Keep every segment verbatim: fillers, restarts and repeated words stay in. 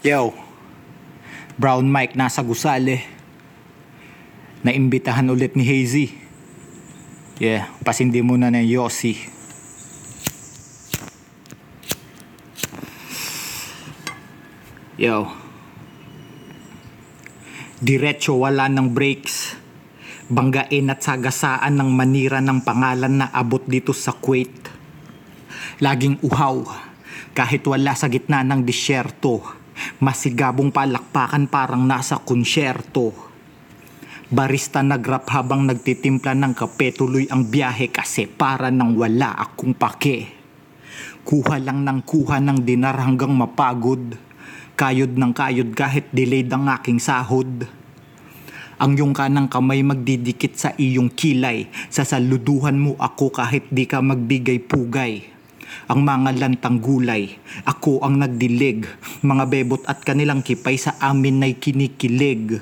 Yo, Brown Mike nasa gusali. Naimbitahan ulit ni Hazy. Yeah, pasindi muna ng Yossi. Yo. Diretso wala ng breaks. Banggain at sagasaan ng manira ng pangalan na abot dito sa Kuwait. Laging uhaw, kahit wala sa gitna ng disyerto. Masigabong palakpakan parang nasa konsyerto. Barista nagrap habang nagtitimpla ng kape. Tuloy ang biyahe kasi para nang wala akong pake. Kuha lang ng kuha ng dinar hanggang mapagod. Kayod ng kayod kahit delayed ang aking sahod. Ang iyong kanang kamay magdidikit sa iyong kilay. Sasaluduhan mo ako kahit di ka magbigay pugay. Ang mga lantang gulay, ako ang nagdilig. Mga bebot at kanilang kipay sa amin ay kinikilig.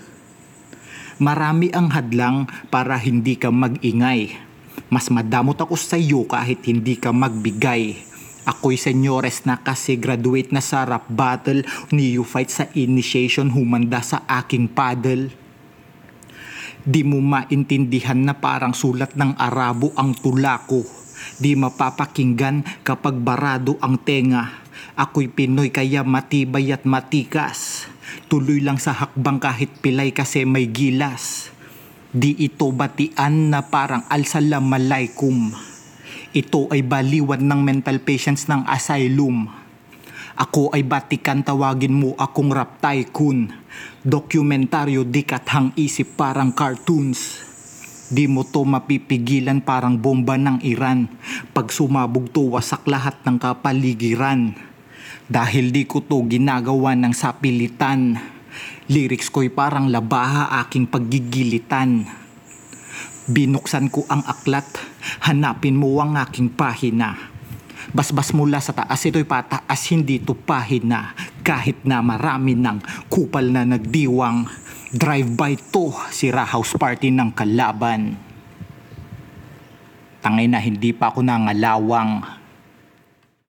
Marami ang hadlang para hindi ka magingay. Mas madamot ako sa iyo kahit hindi ka magbigay. Ako'y senyores na kasi graduate na sa rap battle. Neophyte sa initiation, humanda sa aking paddle. Di mo maintindihan na parang sulat ng Arabo ang tula ko. Di mapapakinggan kapag barado ang tenga. Ako'y Pinoy kaya matibay at matikas. Tuloy lang sa hakbang kahit pilay kasi may gilas. Di ito batian na parang al-salamalaikum. Ito ay baliwan ng mental patients ng asylum. Ako ay batikan, tawagin mo akong rap tycoon. Dokumentaryo di kathang isip parang cartoons. Di mo to mapipigilan parang bomba ng Iran. Pag sumabog to wasak lahat ng kapaligiran. Dahil di ko to ginagawa ng sapilitan. Lyrics ko'y parang labaha aking paggigilitan. Binuksan ko ang aklat, hanapin mo ang aking pahina. Basbas mula sa taas, ito'y pataas, hindi to pahina. Kahit na marami ng kupal na nagdiwang. Drive-by to, sira house party ng kalaban. Tangay na hindi pa ako nangalawang.